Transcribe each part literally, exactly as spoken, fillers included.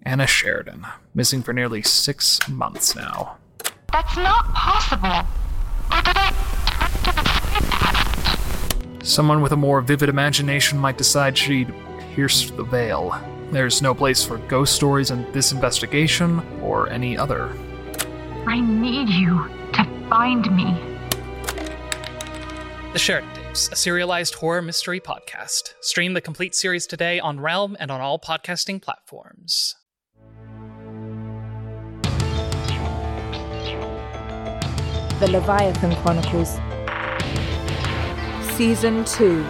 Anna Sheridan, missing for nearly six months now. That's not possible. Or did I... Someone with a more vivid imagination might decide she'd pierced the veil. There's no place for ghost stories in this investigation or any other. I need you to find me. The Sheridan Tapes, a serialized horror mystery podcast. Stream the complete series today on Realm and on all podcasting platforms. The Leviathan Chronicles, Season two.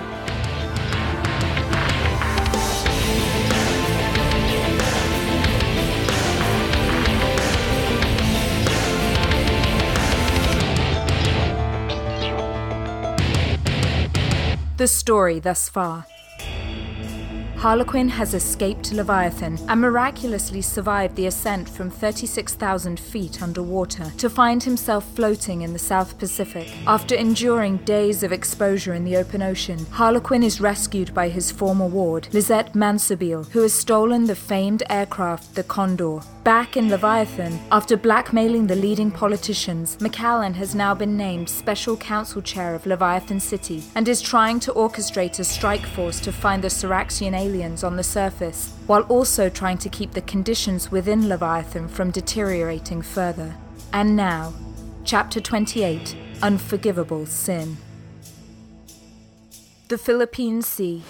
The story thus far. Harlequin has escaped Leviathan and miraculously survived the ascent from thirty-six thousand feet underwater to find himself floating in the South Pacific. After enduring days of exposure in the open ocean, Harlequin is rescued by his former ward, Lisette Mansobeel, who has stolen the famed aircraft, the Condor. Back in Leviathan, after blackmailing the leading politicians, McAllen has now been named Special Council Chair of Leviathan City and is trying to orchestrate a strike force to find the Syraxian aliens on the surface, while also trying to keep the conditions within Leviathan from deteriorating further. And now, Chapter twenty-eight, Unforgivable Sin. The Philippine Sea.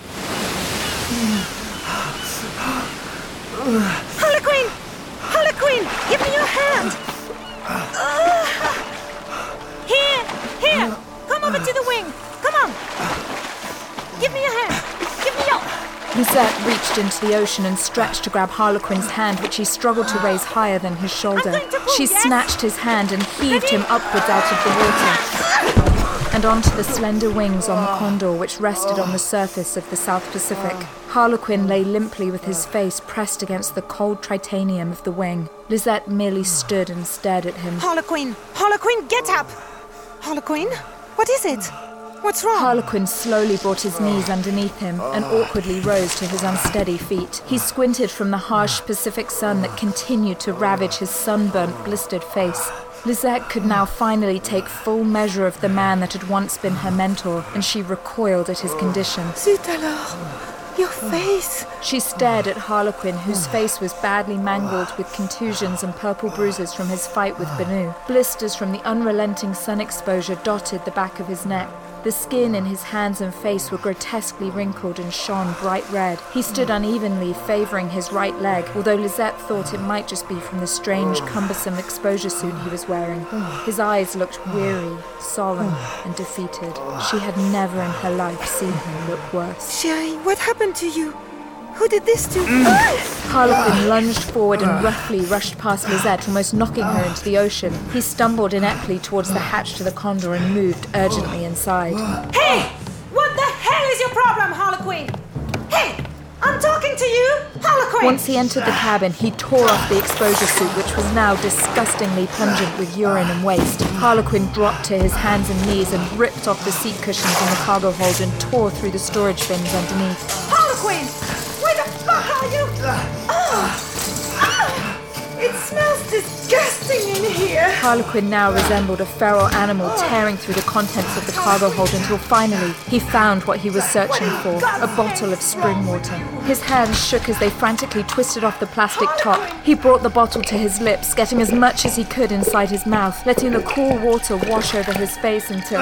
Harlequin! Harlequin! Give me your hand! Uh, here! Here! Come over to the wing! Come on! Give me your hand! Give me your... Lisette reached into the ocean and stretched to grab Harlequin's hand, which he struggled to raise higher than his shoulder. I'm going to pull, She yes? snatched his hand and heaved him upwards out of the water and onto the slender wings on the Condor, which rested on the surface of the South Pacific. Harlequin lay limply with his face pressed against the cold titanium of the wing. Lisette merely stood and stared at him. Harlequin! Harlequin, get up! Harlequin, what is it? What's wrong? Harlequin slowly brought his knees underneath him and awkwardly rose to his unsteady feet. He squinted from the harsh Pacific sun that continued to ravage his sunburnt, blistered face. Lisette could now finally take full measure of the man that had once been her mentor, and she recoiled at his condition. Zut alors! Your face! She stared at Harlequin, whose face was badly mangled with contusions and purple bruises from his fight with Banu. Blisters from the unrelenting sun exposure dotted the back of his neck. The skin in his hands and face were grotesquely wrinkled and shone bright red. He stood unevenly, favoring his right leg, although Lisette thought it might just be from the strange, cumbersome exposure suit he was wearing. His eyes looked weary, solemn, and defeated. She had never in her life seen him look worse. Sherry, what happened to you? Who did this to you? Harlequin lunged forward and roughly rushed past Lisette, almost knocking her into the ocean. He stumbled ineptly towards the hatch to the Condor and moved urgently inside. Hey! What the hell is your problem, Harlequin? Hey! I'm talking to you, Harlequin! Once he entered the cabin, he tore off the exposure suit, which was now disgustingly pungent with urine and waste. Harlequin dropped to his hands and knees and ripped off the seat cushions in the cargo hold and tore through the storage bins underneath. Harlequin! Where the fuck are you? Oh. Ah. It smells disgusting in here. Harlequin now resembled a feral animal tearing through the contents of the cargo hold until finally he found what he was searching for, a bottle of spring water. His hands shook as they frantically twisted off the plastic top. He brought the bottle to his lips, getting as much as he could inside his mouth, letting the cool water wash over his face until...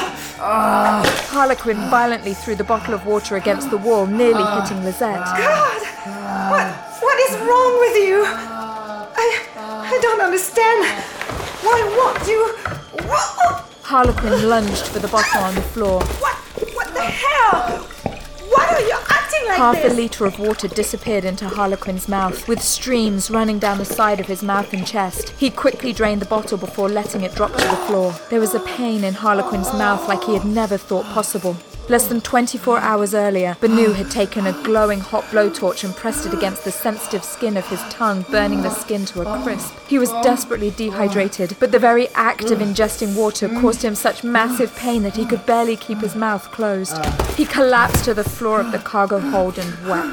Harlequin violently threw the bottle of water against the wall, nearly hitting Lisette. God! What, what is wrong with you? I, I don't understand. Why won't you... Whoa. Harlequin lunged for the bottle on the floor. What? What the hell? Why are you acting like Half this? a litre of water disappeared into Harlequin's mouth, with streams running down the side of his mouth and chest. He quickly drained the bottle before letting it drop to the floor. There was a pain in Harlequin's mouth like he had never thought possible. Less than twenty-four hours earlier, Banu had taken a glowing hot blowtorch and pressed it against the sensitive skin of his tongue, burning the skin to a crisp. He was desperately dehydrated, but the very act of ingesting water caused him such massive pain that he could barely keep his mouth closed. He collapsed to the floor of the cargo hold and wept.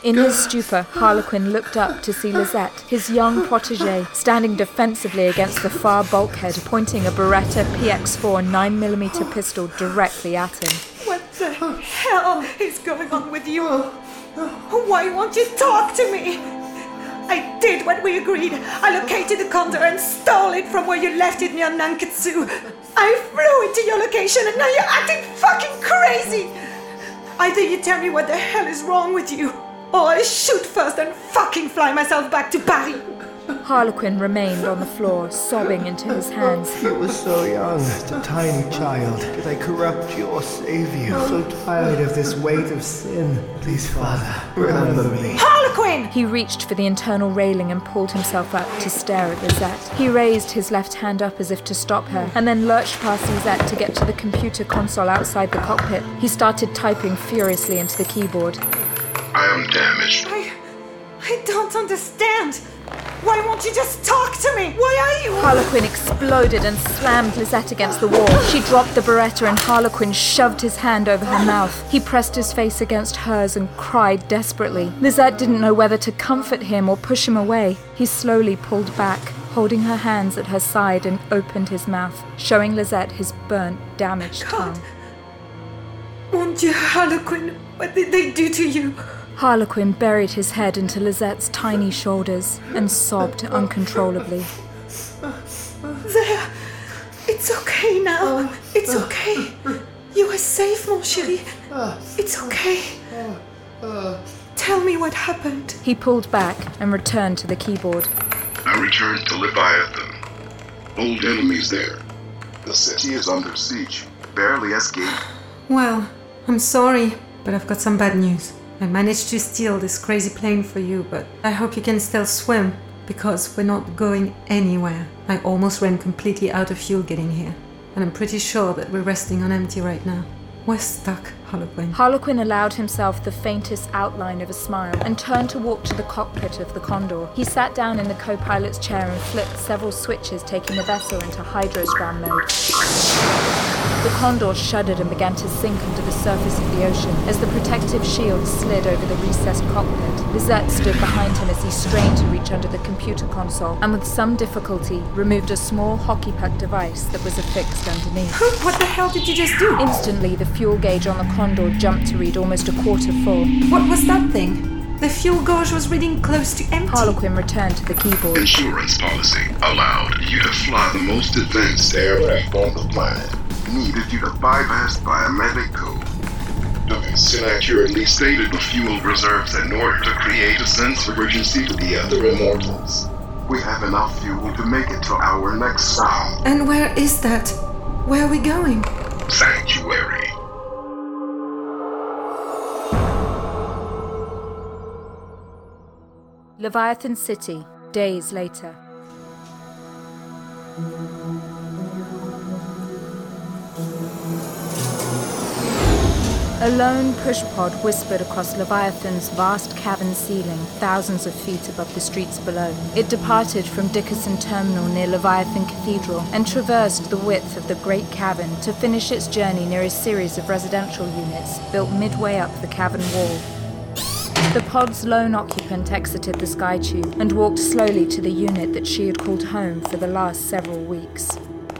In his stupor, Harlequin looked up to see Lisette, his young protégé, standing defensively against the far bulkhead, pointing a Beretta P X four nine millimeter pistol directly at him. What the hell is going on with you? Why won't you talk to me? I did what we agreed. I located the condor and stole it from where you left it near Nankatsu. I flew into your location and now you're acting fucking crazy! Either you tell me what the hell is wrong with you, or I shoot first and fucking fly myself back to Paris. Harlequin remained on the floor, sobbing into his hands. You were so young, a tiny child. Did I corrupt you or save you? So tired of this weight of sin. Please, Father, remember me. Harlequin! He reached for the internal railing and pulled himself up to stare at Lisette. He raised his left hand up as if to stop her, and then lurched past Lisette to get to the computer console outside the cockpit. He started typing furiously into the keyboard. I am damaged. I... I don't understand. Why won't you just talk to me? Why are you... Harlequin exploded and slammed Lisette against the wall. She dropped the Beretta and Harlequin shoved his hand over her mouth. He pressed his face against hers and cried desperately. Lisette didn't know whether to comfort him or push him away. He slowly pulled back, holding her hands at her side, and opened his mouth, showing Lisette his burnt, damaged God. tongue. Mon Dieu, Harlequin, what did they do to you? Harlequin buried his head into Lisette's tiny shoulders and sobbed uncontrollably. There. It's okay now. It's okay. You are safe, mon chéri. It's okay. Tell me what happened. He pulled back and returned to the keyboard. I returned to Leviathan. Old enemies there. The city is under siege. Barely escaped. Well, I'm sorry, but I've got some bad news. I managed to steal this crazy plane for you, but I hope you can still swim, because we're not going anywhere. I almost ran completely out of fuel getting here, and I'm pretty sure that we're resting on empty right now. We're stuck, Harlequin. Harlequin allowed himself the faintest outline of a smile and turned to walk to the cockpit of the Condor. He sat down in the co-pilot's chair and flipped several switches, taking the vessel into hydrostram mode. The Condor shuddered and began to sink under the surface of the ocean as the protective shield slid over the recessed cockpit. Lisette stood behind him as he strained to reach under the computer console and with some difficulty removed a small hockey puck device that was affixed underneath. What the hell did you just do? Instantly, the fuel gauge on the Condor jumped to read almost a quarter full. What was that thing? The fuel gauge was reading close to empty. Harlequin returned to the keyboard. Insurance policy allowed you to fly the most advanced aircraft on the planet. Needed you to bypass biometric code. Defense inaccurately stated the fuel reserves in order to create a sense of urgency to the other immortals. We have enough fuel to make it to our next stop. And where is that? Where are we going? Sanctuary. Leviathan City, days later. A lone push pod whispered across Leviathan's vast cavern ceiling, thousands of feet above the streets below. It departed from Dickerson Terminal near Leviathan Cathedral and traversed the width of the Great Cavern to finish its journey near a series of residential units built midway up the cavern wall. The pod's lone occupant exited the Skytube and walked slowly to the unit that she had called home for the last several weeks.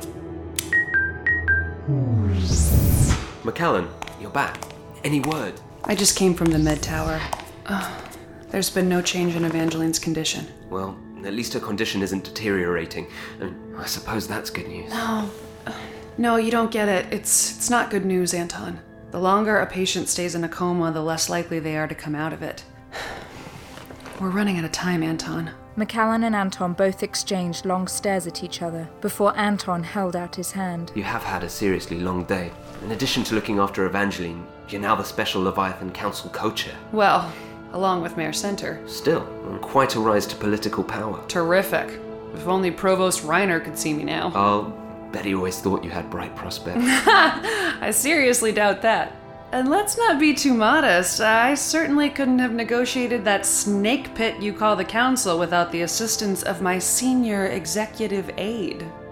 McAllen, you're back. Any word? I just came from the med tower. Ugh. There's been no change in Evangeline's condition. Well, at least her condition isn't deteriorating. I mean, I suppose that's good news. No. No, you don't get it. It's it's not good news, Anton. The longer a patient stays in a coma, the less likely they are to come out of it. We're running out of time, Anton. McAllen and Anton both exchanged long stares at each other before Anton held out his hand. You have had a seriously long day. In addition to looking after Evangeline, you're now the Special Leviathan Council co-chair. Well, along with Mayor Center. Still, quite a rise to political power. Terrific. If only Provost Reiner could see me now. I'll bet he always thought you had bright prospects. I seriously doubt that. And let's not be too modest. I certainly couldn't have negotiated that snake pit you call the council without the assistance of my senior executive aide.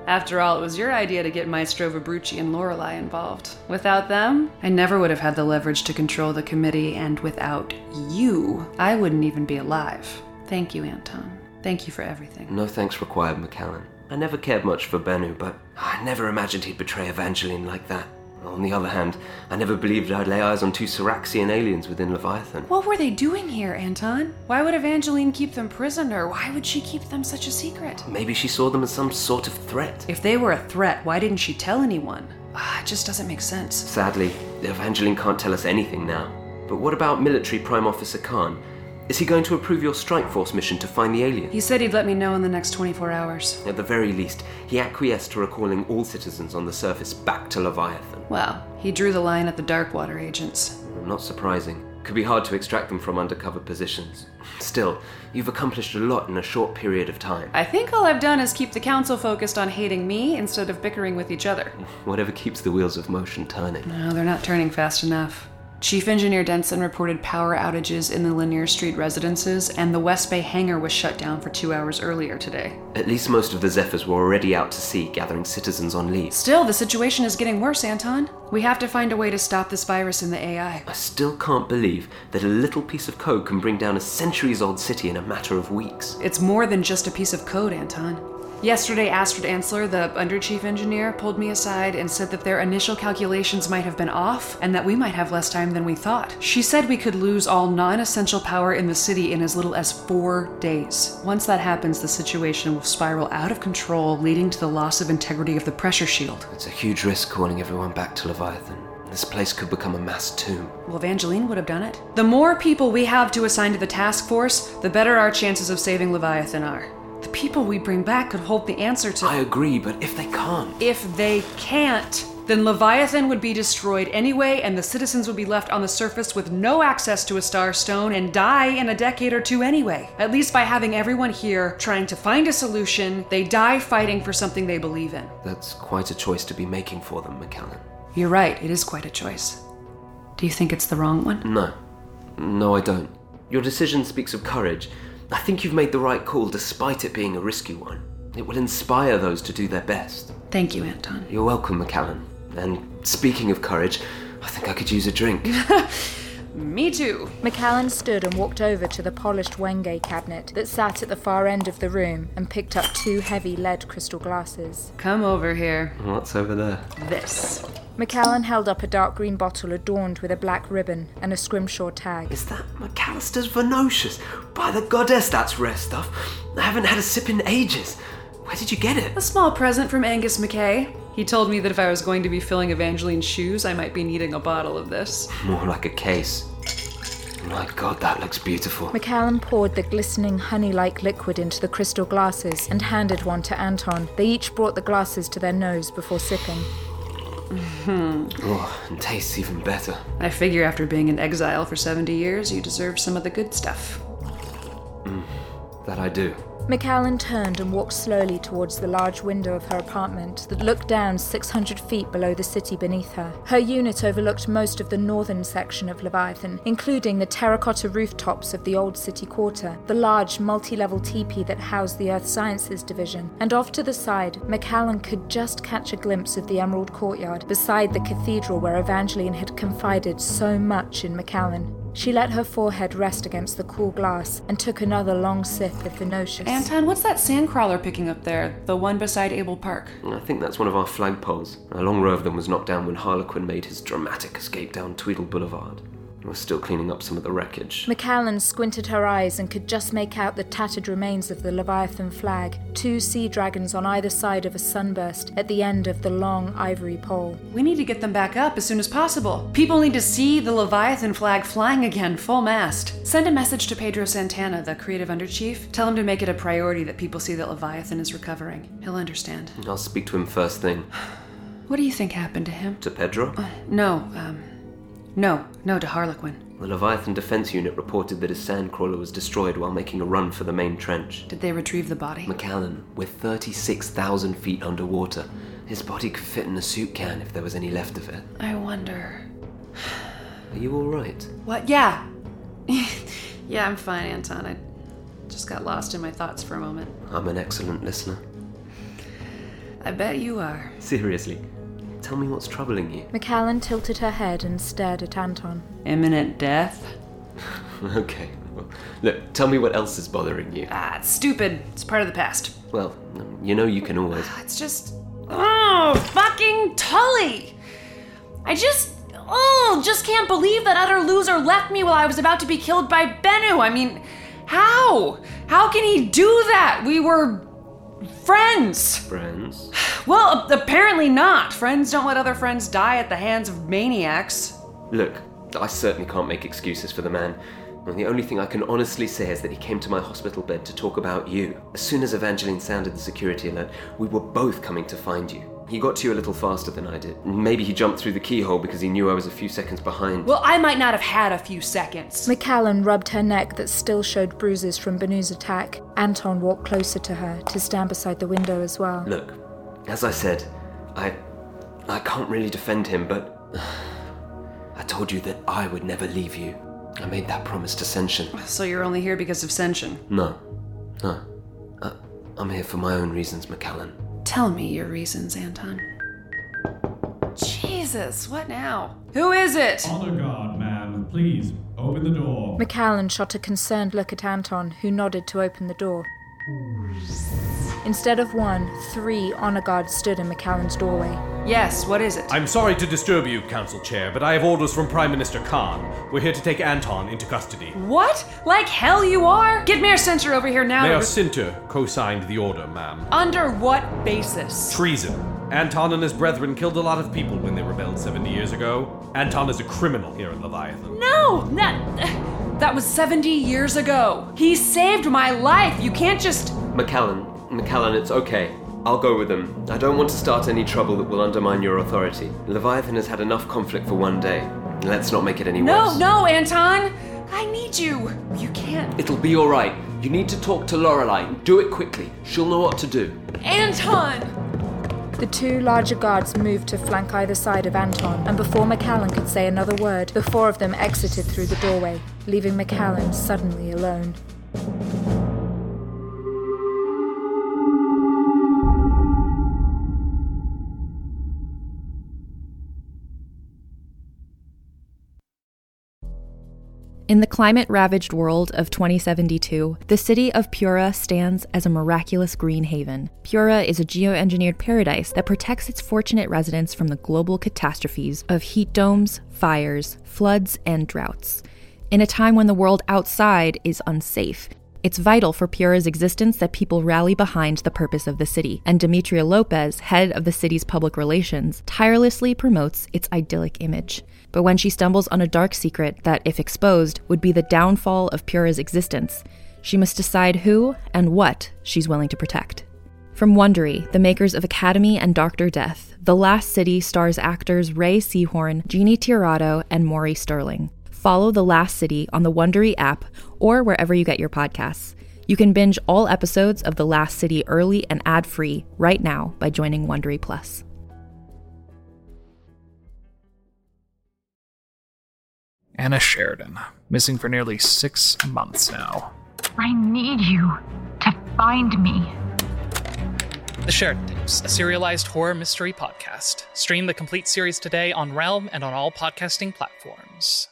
After all, it was your idea to get Maestro Vibrucci and Lorelei involved. Without them, I never would have had the leverage to control the committee, and without you, I wouldn't even be alive. Thank you, Anton. Thank you for everything. No thanks required, McAllen. I never cared much for Bennu, but I never imagined he'd betray Evangeline like that. On the other hand, I never believed I'd lay eyes on two Syraxian aliens within Leviathan. What were they doing here, Anton? Why would Evangeline keep them prisoner? Why would she keep them such a secret? Maybe she saw them as some sort of threat. If they were a threat, why didn't she tell anyone? Ah, it just doesn't make sense. Sadly, Evangeline can't tell us anything now. But what about Military Prime Officer Khan? Is he going to approve your Strike Force mission to find the alien? He said he'd let me know in the next twenty-four hours. At the very least, he acquiesced to recalling all citizens on the surface back to Leviathan. Well, he drew the line at the Darkwater agents. Not surprising. Could be hard to extract them from undercover positions. Still, you've accomplished a lot in a short period of time. I think all I've done is keep the Council focused on hating me instead of bickering with each other. Whatever keeps the wheels of motion turning. No, they're not turning fast enough. Chief Engineer Denson reported power outages in the Lanier Street residences, and the West Bay hangar was shut down for two hours earlier today. At least most of the Zephyrs were already out to sea, gathering citizens on leave. Still, the situation is getting worse, Anton. We have to find a way to stop this virus in the A I. I still can't believe that a little piece of code can bring down a centuries-old city in a matter of weeks. It's more than just a piece of code, Anton. Yesterday, Astrid Ansler, the under-chief engineer, pulled me aside and said that their initial calculations might have been off and that we might have less time than we thought. She said we could lose all non-essential power in the city in as little as four days. Once that happens, the situation will spiral out of control, leading to the loss of integrity of the pressure shield. It's a huge risk calling everyone back to Leviathan. This place could become a mass tomb. Well, Evangeline would have done it. The more people we have to assign to the task force, the better our chances of saving Leviathan are. The people we bring back could hold the answer to... I agree, but if they can't... If they can't, then Leviathan would be destroyed anyway, and the citizens would be left on the surface with no access to a Star Stone and die in a decade or two anyway. At least by having everyone here trying to find a solution, they die fighting for something they believe in. That's quite a choice to be making for them, McAllen. You're right, it is quite a choice. Do you think it's the wrong one? No. No, I don't. Your decision speaks of courage. I think you've made the right call despite it being a risky one. It will inspire those to do their best. Thank you, Anton. You're welcome, McAllen. And speaking of courage, I think I could use a drink. Me too. McAllen stood and walked over to the polished Wenge cabinet that sat at the far end of the room and picked up two heavy lead crystal glasses. Come over here. What's over there? This. McAllen held up a dark green bottle adorned with a black ribbon and a Scrimshaw tag. Is that McAllister's Venocious? By the goddess, that's rare stuff. I haven't had a sip in ages. Where did you get it? A small present from Angus McKay. He told me that if I was going to be filling Evangeline's shoes, I might be needing a bottle of this. More like a case. My God, that looks beautiful. McAllen poured the glistening honey-like liquid into the crystal glasses and handed one to Anton. They each brought the glasses to their nose before sipping. Mm-hmm. Oh, and tastes even better. I figure after being in exile for seventy years, you deserve some of the good stuff. Mm, that I do. McAllen turned and walked slowly towards the large window of her apartment that looked down six hundred feet below the city beneath her. Her unit overlooked most of the northern section of Leviathan, including the terracotta rooftops of the old city quarter, the large multi-level teepee that housed the Earth Sciences Division, and off to the side, McAllen could just catch a glimpse of the Emerald Courtyard beside the cathedral where Evangeline had confided so much in McAllen. She let her forehead rest against the cool glass and took another long sip of Venocious. Anton, what's that sandcrawler picking up there? The one beside Abel Park? I think that's one of our flagpoles. A long row of them was knocked down when Harlequin made his dramatic escape down Tweedle Boulevard. We're still cleaning up some of the wreckage. McAllen squinted her eyes and could just make out the tattered remains of the Leviathan flag, two sea dragons on either side of a sunburst at the end of the long ivory pole. We need to get them back up as soon as possible. People need to see the Leviathan flag flying again, full mast. Send a message to Pedro Santana, the creative underchief. Tell him to make it a priority that people see that Leviathan is recovering. He'll understand. I'll speak to him first thing. What do you think happened to him? To Pedro? Uh, no, um... No, no, to Harlequin. The Leviathan Defense Unit reported that his sandcrawler was destroyed while making a run for the main trench. Did they retrieve the body? McAllen, with thirty-six thousand feet underwater, his body could fit in a soup can if there was any left of it. I wonder... Are you all right? What? Yeah. Yeah, I'm fine, Anton. I just got lost in my thoughts for a moment. I'm an excellent listener. I bet you are. Seriously, tell me what's troubling you. McCallan tilted her head and stared at Anton. Imminent death? Okay, well, look, tell me what else is bothering you. Ah, it's stupid. It's part of the past. Well, you know you can always... It's just... Oh, fucking Tully! I just... Oh, just can't believe that utter loser left me while I was about to be killed by Bennu. I mean, how? How can he do that? We were... friends. Friends? Well, apparently not. Friends don't let other friends die at the hands of maniacs. Look, I certainly can't make excuses for the man. And the only thing I can honestly say is that he came to my hospital bed to talk about you. As soon as Evangeline sounded the security alert, we were both coming to find you. He got to you a little faster than I did. Maybe he jumped through the keyhole because he knew I was a few seconds behind. Well, I might not have had a few seconds. McCallan rubbed her neck that still showed bruises from Bennu's attack. Anton walked closer to her to stand beside the window as well. Look, as I said, I... I can't really defend him, but... I told you that I would never leave you. I made that promise to Senshin. So you're only here because of Senshin? No. No. I, I'm here for my own reasons, McCallan. Tell me your reasons, Anton. Jesus, what now? Who is it? Honor guard, ma'am. Please, open the door. McCallan shot a concerned look at Anton, who nodded to open the door. Instead of one, three honor guards stood in McCallan's doorway. Yes, what is it? I'm sorry to disturb you, Council Chair, but I have orders from Prime Minister Khan. We're here to take Anton into custody. What? Like hell you are? Get Mayor Sinter over here now. Mayor to... Sinter co-signed the order, ma'am. Under what basis? Treason. Anton and his brethren killed a lot of people when they rebelled seventy years ago. Anton is a criminal here in Leviathan. No! That, that was seventy years ago. He saved my life. You can't just... McCallan, McCallan, it's okay. I'll go with him. I don't want to start any trouble that will undermine your authority. Leviathan has had enough conflict for one day. Let's not make it any no, worse. No, no, Anton! I need you. You can't... It'll be alright. You need to talk to Lorelei. Do it quickly. She'll know what to do. Anton! The two larger guards moved to flank either side of Anton, and before McCallan could say another word, the four of them exited through the doorway, leaving McCallan suddenly alone. In the climate-ravaged world of twenty seventy-two, the city of Pura stands as a miraculous green haven. Pura is a geoengineered paradise that protects its fortunate residents from the global catastrophes of heat domes, fires, floods, and droughts. In a time when the world outside is unsafe, it's vital for Pura's existence that people rally behind the purpose of the city, and Demetria Lopez, head of the city's public relations, tirelessly promotes its idyllic image. But when she stumbles on a dark secret that, if exposed, would be the downfall of Pura's existence, she must decide who and what she's willing to protect. From Wondery, the makers of Academy and Doctor Death, The Last City stars actors Ray Seahorn, Jeannie Tirado, and Maury Sterling. Follow The Last City on the Wondery app or wherever you get your podcasts. You can binge all episodes of The Last City early and ad-free right now by joining Wondery Plus. Anna Sheridan, missing for nearly six months now. I need you to find me. The Sheridan Tapes, a serialized horror mystery podcast. Stream the complete series today on Realm and on all podcasting platforms.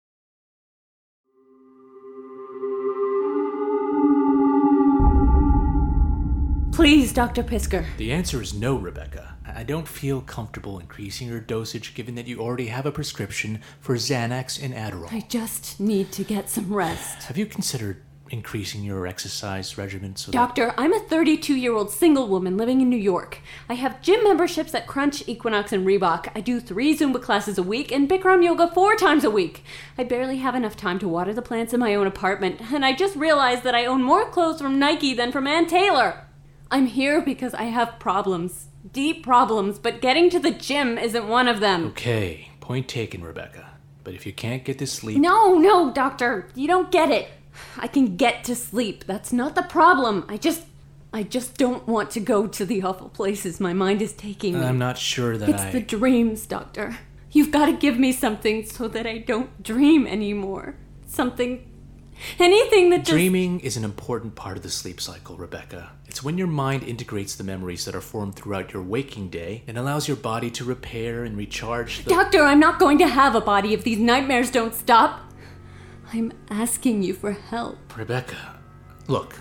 Please, Doctor Pisker. The answer is no, Rebecca. I don't feel comfortable increasing your dosage given that you already have a prescription for Xanax and Adderall. I just need to get some rest. Have you considered increasing your exercise regimen so Doctor, that... I'm a thirty-two-year-old single woman living in New York. I have gym memberships at Crunch, Equinox, and Reebok. I do three Zumba classes a week and Bikram yoga four times a week. I barely have enough time to water the plants in my own apartment, and I just realized that I own more clothes from Nike than from Ann Taylor. I'm here because I have problems. Deep problems, but getting to the gym isn't one of them. Okay, point taken, Rebecca. But if you can't get to sleep... No, no, Doctor. You don't get it. I can get to sleep. That's not the problem. I just... I just don't want to go to the awful places my mind is taking me. I'm not sure that it's I... It's the dreams, Doctor. You've got to give me something so that I don't dream anymore. Something Anything that just... Dreaming is an important part of the sleep cycle, Rebecca. It's when your mind integrates the memories that are formed throughout your waking day and allows your body to repair and recharge the... Doctor, I'm not going to have a body if these nightmares don't stop. I'm asking you for help. Rebecca, look,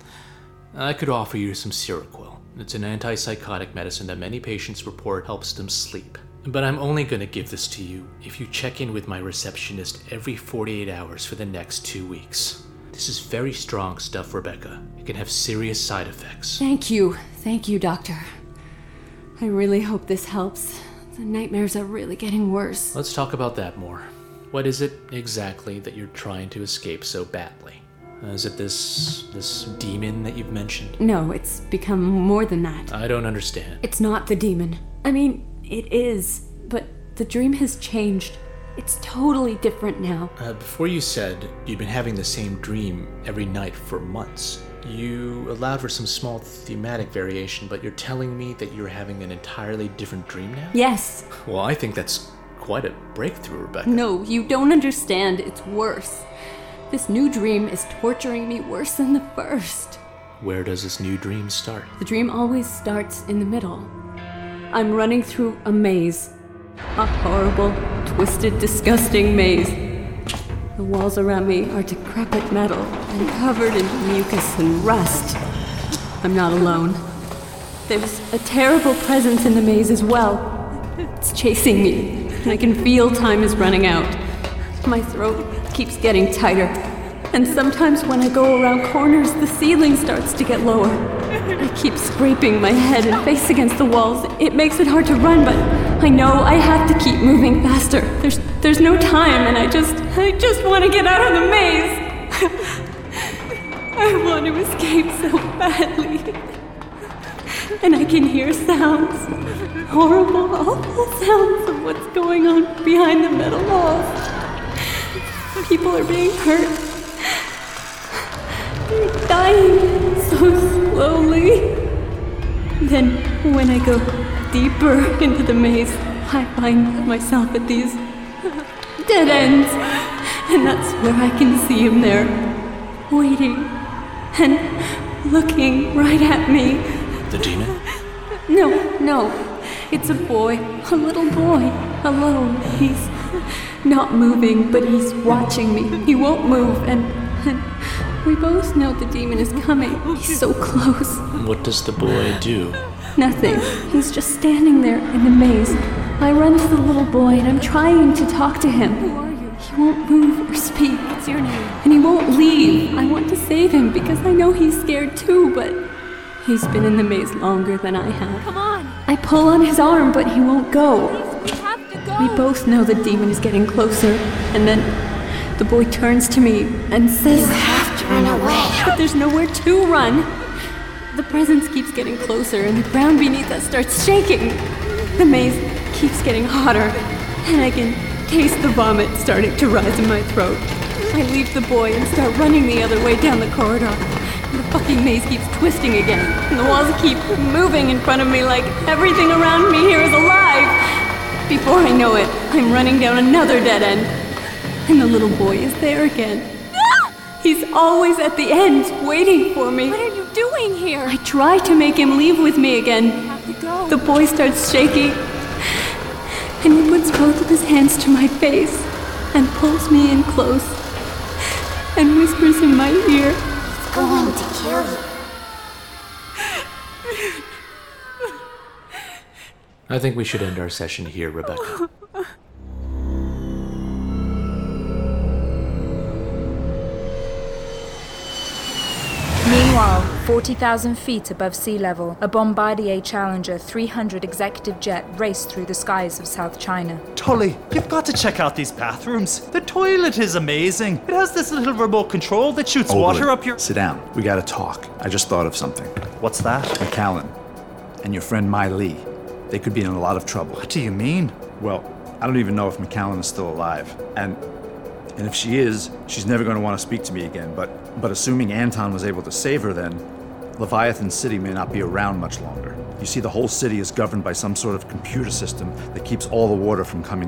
I could offer you some Seroquel. It's an antipsychotic medicine that many patients report helps them sleep. But I'm only going to give this to you if you check in with my receptionist every forty-eight hours for the next two weeks. This is very strong stuff, Rebecca. It can have serious side effects. Thank you. Thank you, Doctor. I really hope this helps. The nightmares are really getting worse. Let's talk about that more. What is it exactly that you're trying to escape so badly? Uh, is it this this demon that you've mentioned? No, it's become more than that. I don't understand. It's not the demon. I mean, it is, but the dream has changed. It's totally different now. Uh, before you said you'd been having the same dream every night for months. You allowed for some small thematic variation, but you're telling me that you're having an entirely different dream now? Yes. Well, I think that's quite a breakthrough, Rebecca. No, you don't understand. It's worse. This new dream is torturing me worse than the first. Where does this new dream start? The dream always starts in the middle. I'm running through a maze. A horrible, twisted, disgusting maze. The walls around me are decrepit metal and covered in mucus and rust. I'm not alone. There's a terrible presence in the maze as well. It's chasing me, and I can feel time is running out. My throat keeps getting tighter, and sometimes when I go around corners, the ceiling starts to get lower. I keep scraping my head and face against the walls. It makes it hard to run, but I know I have to keep moving faster. There's there's no time, and I just I just want to get out of the maze. I want to escape so badly. And I can hear sounds. Horrible, awful sounds of what's going on behind the metal walls. People are being hurt. They're dying so slowly. Then, when I go deeper into the maze, I find myself at these dead ends. And that's where I can see him there, waiting and looking right at me. The demon? No, no. It's a boy. A little boy. Alone. He's not moving, but he's watching me. He won't move, and, and we both know the demon is coming. He's so close. What does the boy do? Nothing. He's just standing there in the maze. I run to the little boy, and I'm trying to talk to him. Who are you? He won't move or speak. What's your name? And he won't leave. I want to save him because I know he's scared too, but he's been in the maze longer than I have. Come on. I pull on his arm, but he won't go. We have to go. We both know the demon is getting closer, and then the boy turns to me and says, You have to run away. But there's nowhere to run. The presence keeps getting closer, and the ground beneath us starts shaking. The maze keeps getting hotter, and I can taste the vomit starting to rise in my throat. I leave the boy and start running the other way down the corridor. The fucking maze keeps twisting again, and the walls keep moving in front of me like everything around me here is alive. Before I know it, I'm running down another dead end, and the little boy is there again. He's always at the end, waiting for me. What are you doing here? I try to make him leave with me again. You have to go. The boy starts shaking, and he puts both of his hands to my face and pulls me in close and whispers in my ear, Going to kill you. I think we should end our session here, Rebecca. Meanwhile, forty thousand feet above sea level, a Bombardier Challenger three hundred executive jet raced through the skies of South China. Tully, you've got to check out these bathrooms. The toilet is amazing. It has this little remote control that shoots Oldley, water up your... Sit down. We gotta talk. I just thought of something. What's that? McAllen and your friend Mai Lee. They could be in a lot of trouble. What do you mean? Well, I don't even know if McAllen is still alive. And and if she is, she's never going to want to speak to me again. But but assuming Anton was able to save her, then Leviathan City may not be around much longer. You see, the whole city is governed by some sort of computer system that keeps all the water from coming in.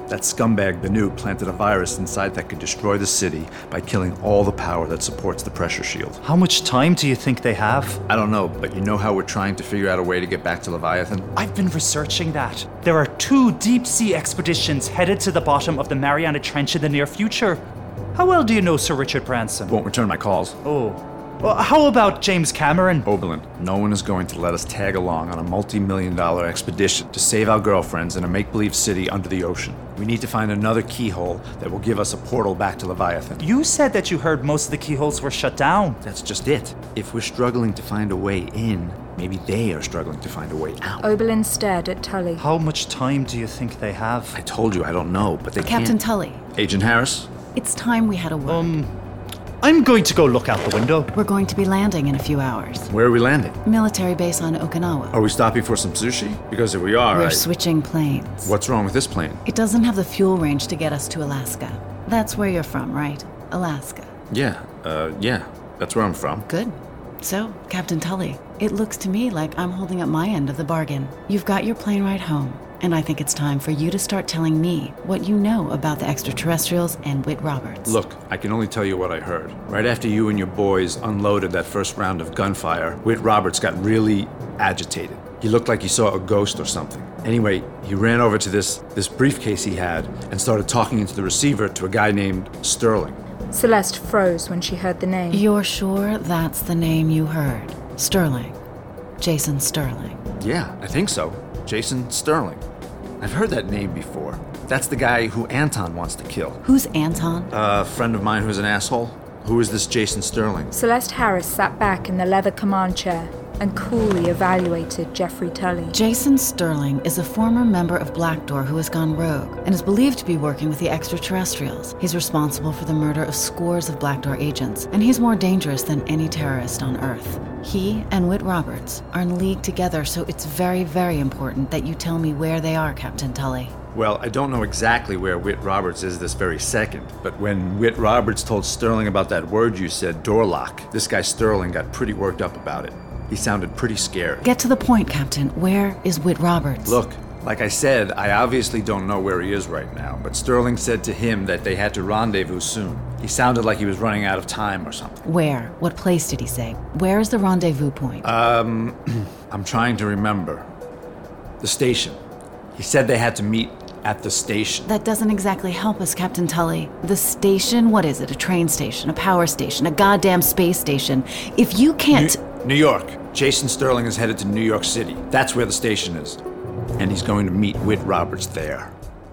That scumbag Banu planted a virus inside that could destroy the city by killing all the power that supports the pressure shield. How much time do you think they have? I don't know, but you know how we're trying to figure out a way to get back to Leviathan? I've been researching that. There are two deep-sea expeditions headed to the bottom of the Mariana Trench in the near future. How well do you know Sir Richard Branson? Won't return my calls. Oh. Well, how about James Cameron? Oberlin, no one is going to let us tag along on a multi-million dollar expedition to save our girlfriends in a make-believe city under the ocean. We need to find another keyhole that will give us a portal back to Leviathan. You said that you heard most of the keyholes were shut down. That's just it. If we're struggling to find a way in, maybe they are struggling to find a way out. Oberlin stared at Tully. How much time do you think they have? I told you, I don't know, but they Captain can't... Tully. Agent Harris? It's time we had a word. Um... I'm going to go look out the window. We're going to be landing in a few hours. Where are we landing? Military base on Okinawa. Are we stopping for some sushi? Because if we are, We're I... switching planes. What's wrong with this plane? It doesn't have the fuel range to get us to Alaska. That's where you're from, right? Alaska. Yeah, uh, yeah. That's where I'm from. Good. So, Captain Tully, it looks to me like I'm holding up my end of the bargain. You've got your plane ride home. And I think it's time for you to start telling me what you know about the extraterrestrials and Whit Roberts. Look, I can only tell you what I heard. Right after you and your boys unloaded that first round of gunfire, Whit Roberts got really agitated. He looked like he saw a ghost or something. Anyway, he ran over to this, this briefcase he had and started talking into the receiver to a guy named Sterling. Celeste froze when she heard the name. You're sure that's the name you heard? Sterling. Jason Sterling. Yeah, I think so. Jason Sterling. I've heard that name before. That's the guy who Anton wants to kill. Who's Anton? A friend of mine who's an asshole. Who is this Jason Sterling? Celeste Harris sat back in the leather command chair and coolly evaluated Jeffrey Tully. Jason Sterling is a former member of Black Door who has gone rogue and is believed to be working with the extraterrestrials. He's responsible for the murder of scores of Black Door agents, and he's more dangerous than any terrorist on Earth. He and Whit Roberts are in league together, so it's very, very important that you tell me where they are, Captain Tully. Well, I don't know exactly where Whit Roberts is this very second, but when Whit Roberts told Sterling about that word you said, door lock, this guy Sterling got pretty worked up about it. He sounded pretty scared. Get to the point, Captain. Where is Whit Roberts? Look, like I said, I obviously don't know where he is right now, but Sterling said to him that they had to rendezvous soon. He sounded like he was running out of time or something. Where? What place did he say? Where is the rendezvous point? Um, I'm trying to remember. The station. He said they had to meet at the station. That doesn't exactly help us, Captain Tully. The station? What is it? A train station? A power station? A goddamn space station? If you can't... New, New York. Jason Sterling is headed to New York City. That's where the station is. And he's going to meet Whit Roberts there.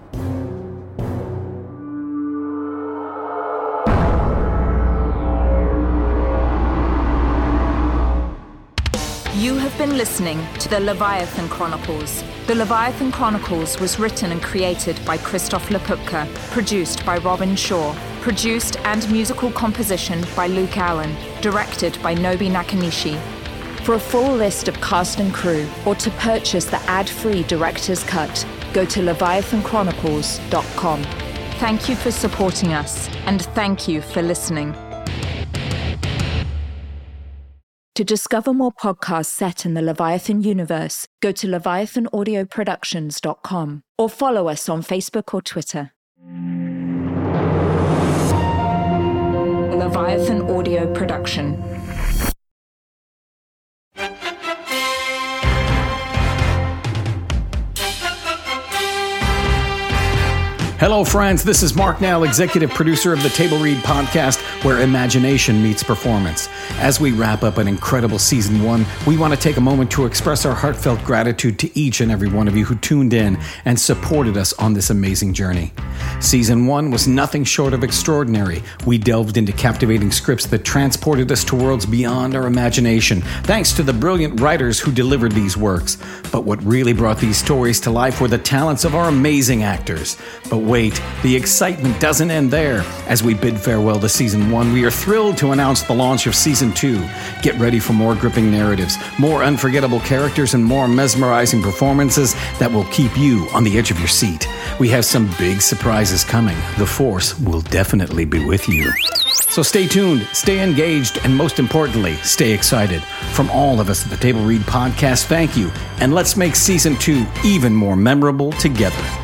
You have been listening to the Leviathan Chronicles. The Leviathan Chronicles was written and created by Christoph Laputka, produced by Robin Shaw, produced and musical composition by Luke Allen, directed by Nobi Nakanishi. For a full list of cast and crew, or to purchase the ad-free director's cut, go to leviathan chronicles dot com. Thank you for supporting us, and thank you for listening. To discover more podcasts set in the Leviathan universe, go to leviathan audio productions dot com or follow us on Facebook or Twitter. Leviathan Audio Production. Hello, friends. This is Mark Nell, executive producer of the Table Read podcast, where imagination meets performance. As we wrap up an incredible season one, we want to take a moment to express our heartfelt gratitude to each and every one of you who tuned in and supported us on this amazing journey. Season one was nothing short of extraordinary. We delved into captivating scripts that transported us to worlds beyond our imagination, thanks to the brilliant writers who delivered these works. But what really brought these stories to life were the talents of our amazing actors. But wait, the excitement doesn't end there. As we bid farewell to Season one, we are thrilled to announce the launch of Season two. Get ready for more gripping narratives, more unforgettable characters, and more mesmerizing performances that will keep you on the edge of your seat. We have some big surprises coming. The Force will definitely be with you. So stay tuned, stay engaged, and most importantly, stay excited. From all of us at the Table Read Podcast, thank you, and let's make Season two even more memorable together.